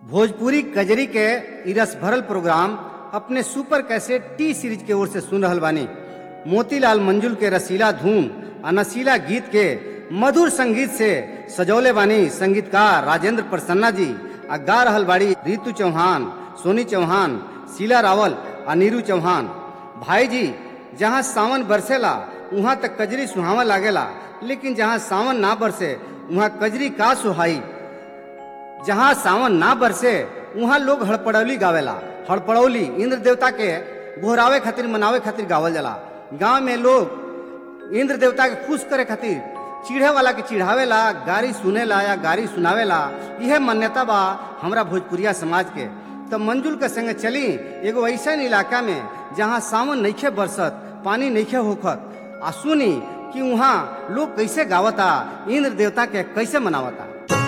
भोजपुरी कजरी के इ रस भरल प्रोग्राम अपने सुपर कैसेट टी सीरीज के ओर से सुन रहल बानी। मोतीलाल मंजुल के रसीला धूम और नशीला गीत के मधुर संगीत से सजौले बानी संगीतकार राजेंद्र प्रसन्ना जी। आ गा रहल बाड़ी रितु चौहान, सोनी चौहान, शीला रावल और नीरू चौहान। भाई जी, जहाँ सावन बरसेला वहाँ तक कजरी सुहावा लागेला, लेकिन जहाँ सावन ना बरसे वहाँ कजरी का सुहाई। जहाँ सावन ना बरसे वहाँ लोग हड़पड़ौली गावेला। हड़पड़ौली इंद्र देवता के गोहरावे खातिर मनावे खातिर गावल जाला। गांव में लोग इंद्र देवता के खुश करे खातिर चिढ़े वाला के चिढ़ावेला, गारी सुनेला या गारी सुनावेला। यह मान्यता बा हमरा भोजपुरिया समाज के। तो मंजुल के संगे चली एगो ऐसा इलाका में जहाँ सावन नइखे बरसत, पानी नइखे होखत, आ सुनी कि वहाँ लोग कैसे गावता, इंद्र देवता के कैसे मनावता।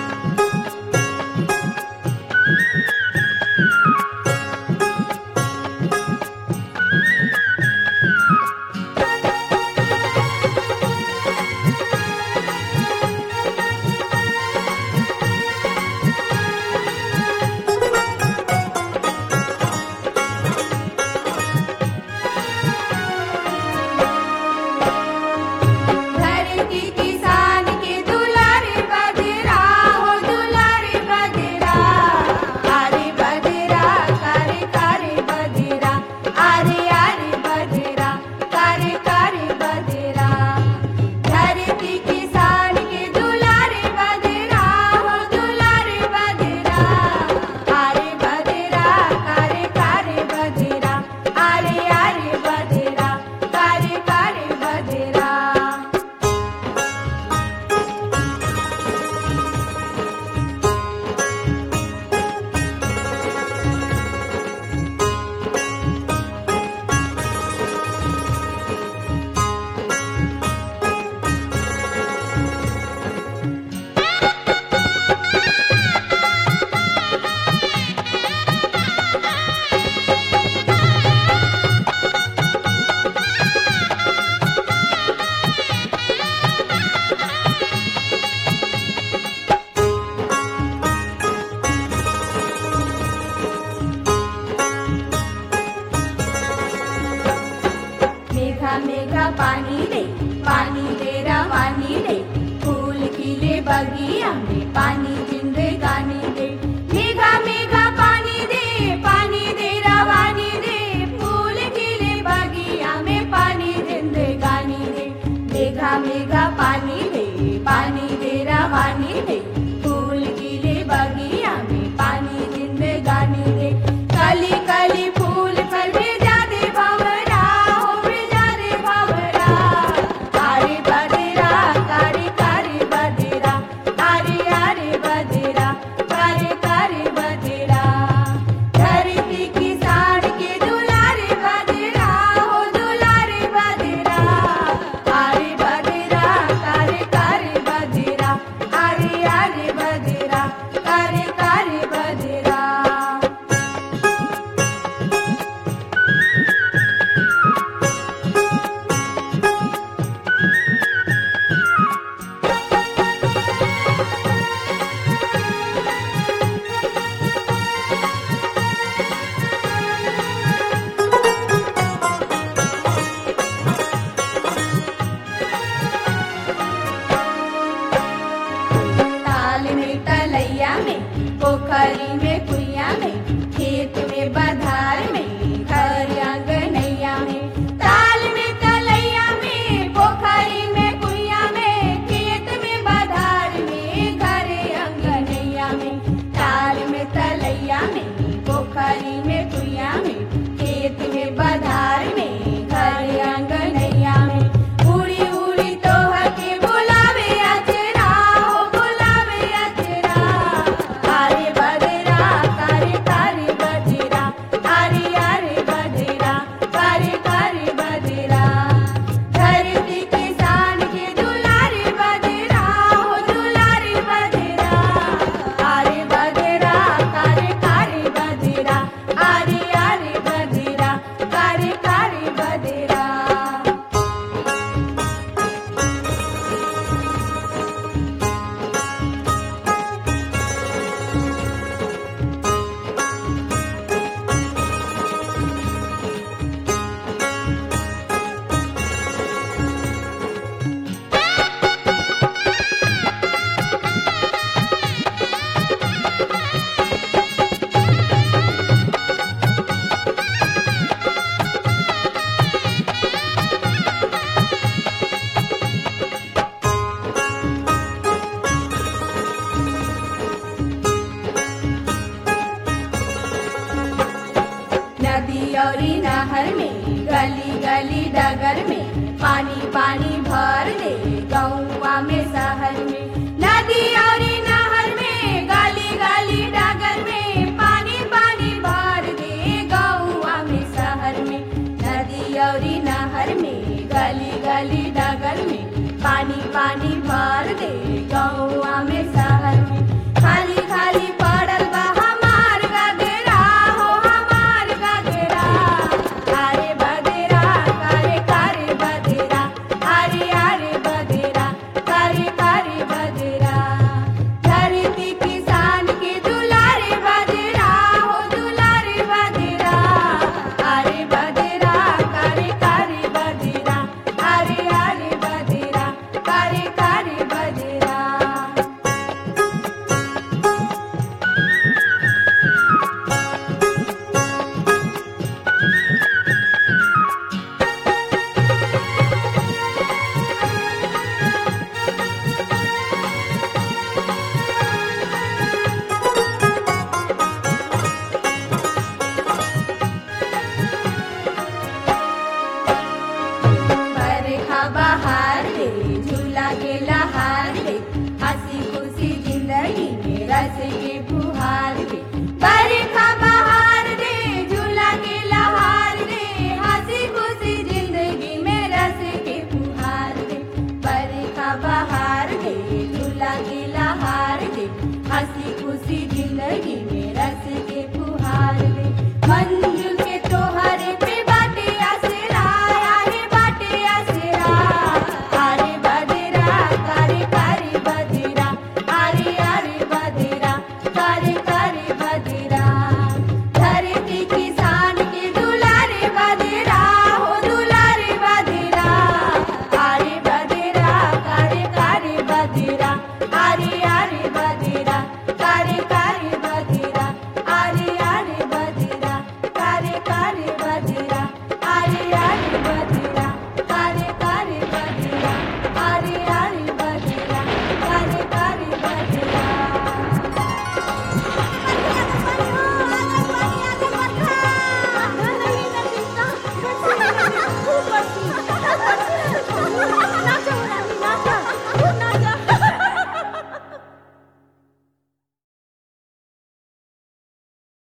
मेघा पानी दे रवानी दे, फूल खिले बगिया में पानी जिंदगानी दे। मेघा मेघा पानी दे रवानी दे, फूल खिले बगिया में पानी जिंदगानी दे। मेघा मेघा पानी दे रवानी दे, फूल खिले बगिया में पानी जिंदगानी दे। कली कली फूल पर भेजा दे भंवरा, पोखरी में कुइया में, खेत में बधार में, घर अंगनैया में। ताल में तलैया में, पोखरी में कुइया में, खेत में बधार में, घर अंगनैया में। ताल में तलैया में, पोखरी में कुइया में, खेत में बधार में, घर अंगनैया में। उड़ी उड़ी तोह के बुलावे अचरा, हो बुलावे अचरा। आरे बदरा पानी पानी भर दे गौवा में शहर में नदी और नहर में गली गली डगर में पानी पानी भर दे गौवा में शहर में नदी और नहर में गली गली डगर में पानी पानी भर दे गौवा में शहर